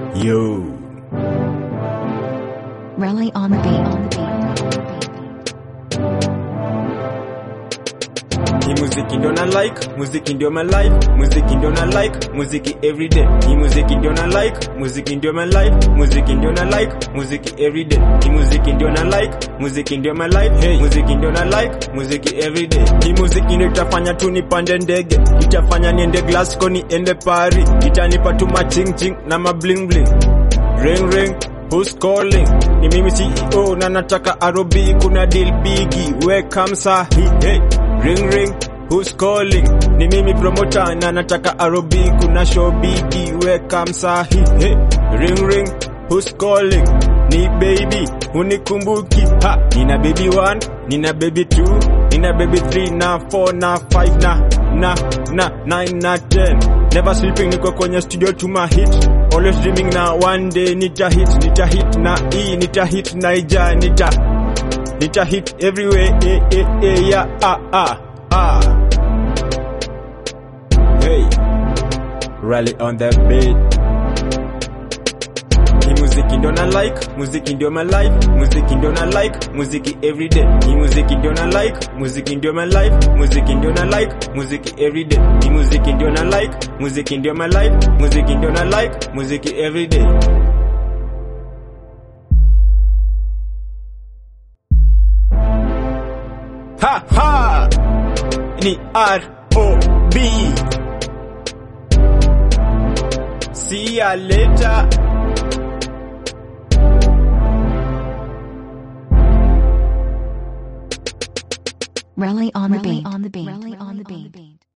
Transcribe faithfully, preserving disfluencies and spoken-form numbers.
Yo. Rally on the beat. On the beat. Hii muziki ndio na like, muziki ndio my life, muziki ndio na like, muziki everyday. Hii muziki ndio na like, muziki ndio my life, muziki ndio na like, muziki everyday. Hii muziki ndio na like, muziki ndio my life, hey. Muziki ndio na like, muziki everyday. Hii muziki ndio itafanya tu nipande ndege, itafanya niende Glasgow niende Paris, itanipa tu ma ching ching na ma bling bling. Ring ring, who's calling? Ni mimi C E O na nataka R O B, kuna deal bigi, welcome sahi, hey. Ring ring, who's calling? Ni mimi promoter na nataka R O B, kuna show bigi, welcome sahi, hey. Ring ring, who's calling? Ni baby, unikumbuki, ha. Nina baby one, nina baby two, nina baby three, na four, na five, na, na, na, nine, na ten. Never sleeping, niko kwenye studio to my hit. Always dreaming na one day nita hit, nita hit na E, nita hit na ija, nita, nita hit everywhere, eh, eh, eh, yeah, ah, ah, ah. Hey, rally on that beat. Hii muziki ndio na like, muziki ndio my life, muziki ndio na like, muziki everyday. Hii muziki ndio na like, muziki ndio my life, muziki ndio na like, muziki everyday. Hii muziki ndio na like, muziki ndio my life, muziki ndio na like, muziki everyday. Ha ha! Ni R O B. See ya later. Rally on the beat. On the beat. Rally on the beat.